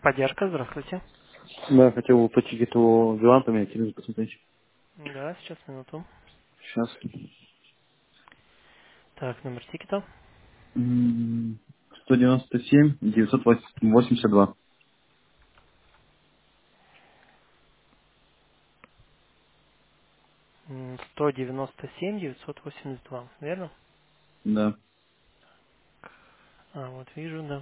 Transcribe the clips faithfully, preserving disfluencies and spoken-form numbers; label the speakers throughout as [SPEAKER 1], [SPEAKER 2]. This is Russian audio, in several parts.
[SPEAKER 1] Поддержка, здравствуйте.
[SPEAKER 2] Да, хотел по тикету Билан поменять или посмотреть.
[SPEAKER 1] Да, сейчас, минуту.
[SPEAKER 2] Сейчас.
[SPEAKER 1] Так, номер тикета.
[SPEAKER 2] М, сто девяносто семь девятьсот восемьдесят два.
[SPEAKER 1] М, сто девяносто семь девятьсот восемьдесят два, верно?
[SPEAKER 2] Да.
[SPEAKER 1] А, вот вижу, да.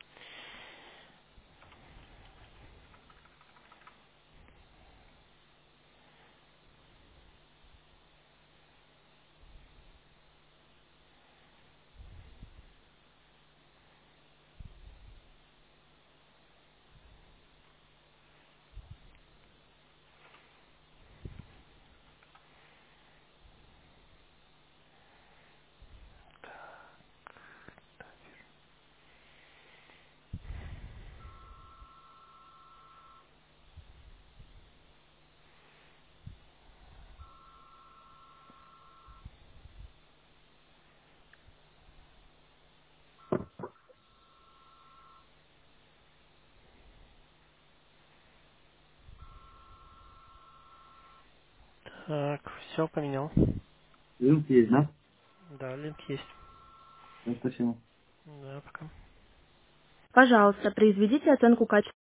[SPEAKER 1] Так, все поменял.
[SPEAKER 2] Линк есть, да?
[SPEAKER 1] Да, линк есть.
[SPEAKER 2] Да, спасибо.
[SPEAKER 1] Да, пока.
[SPEAKER 2] Пожалуйста, произведите оценку качества.